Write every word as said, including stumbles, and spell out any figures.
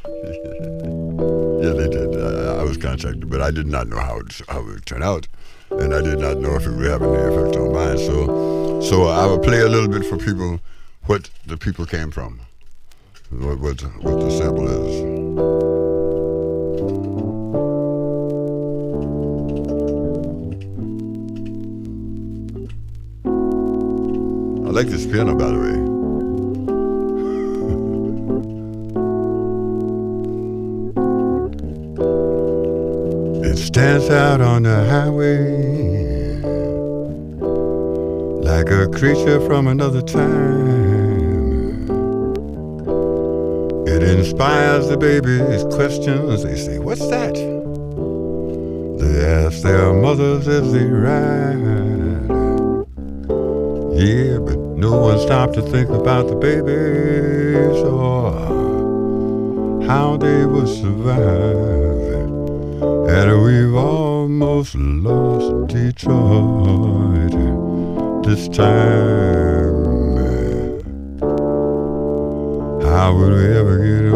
Yeah, they did. I, I was contacted, but I did not know how it, how it would turn out, and I did not know if it would have any effect on mine. So, so I would play a little bit for people what the people came from, what what, what the sample is. I like this piano, by the way. It stands out on the highway like a creature from another time. It inspires the babies' questions. They say, "What's that?" They ask their mothers as they ride. Yeah, but no one stopped to think about the babies or how they would survive. And we've almost lost Detroit this time. How would we ever get